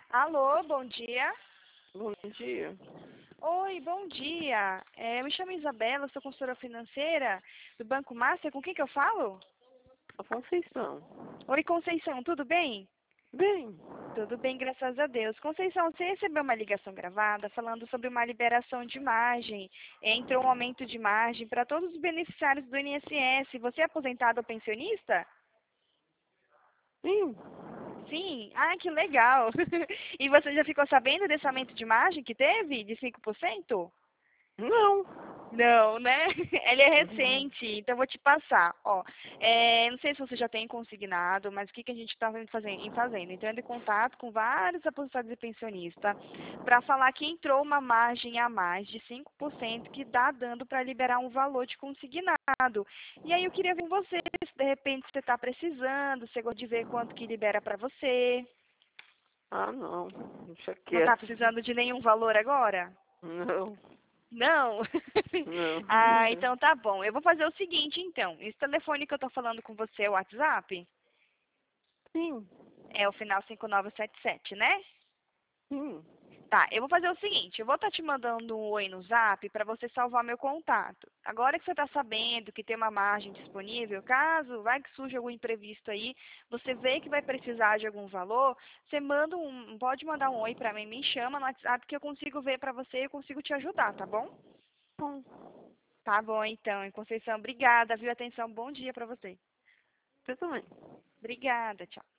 Alô, bom dia. Bom dia. Oi, bom dia. Eu me chamo Isabela, sou consultora financeira do Banco Master. Com quem que eu falo? A Conceição. Oi, Conceição, tudo bem? Bem, Tudo bem, graças a Deus. Conceição, você recebeu uma ligação gravada falando sobre uma liberação de margem. Entrou um aumento de margem para todos os beneficiários do INSS. Você é aposentado ou pensionista? sim. Sim. Ah, que legal. E você já ficou sabendo desse aumento de margem que teve, de 5%? Não. Não, né? Ele é Uhum. recente, então eu vou te passar. Ó, não sei se você já tem consignado, mas o que que a gente está fazendo? Entrando em contato com vários aposentados e pensionistas para falar que entrou uma margem a mais de 5% que está dando para liberar um valor de consignado. E aí eu queria ver com você, se de repente você está precisando, você gosta de ver quanto que libera para você. Ah, não. Deixa Não está quieto. precisando de nenhum valor agora? Não. Não? Não. Ah, então tá bom. Eu vou fazer o seguinte, então. Esse telefone que eu tô falando com você é o WhatsApp? Sim. É o final 5977, né? Sim. Tá, eu vou fazer o seguinte, eu vou estar te mandando um oi no Zap para você salvar meu contato. Agora que você está sabendo que tem uma margem disponível, caso vai que surja algum imprevisto aí, você vê que vai precisar de algum valor, você pode mandar um oi para mim, me chama no WhatsApp que eu consigo ver para você e eu consigo te ajudar, tá bom? Bom, Tá bom, então. Conceição, obrigada, viu? Atenção, bom dia para você. você também. Obrigada, tchau.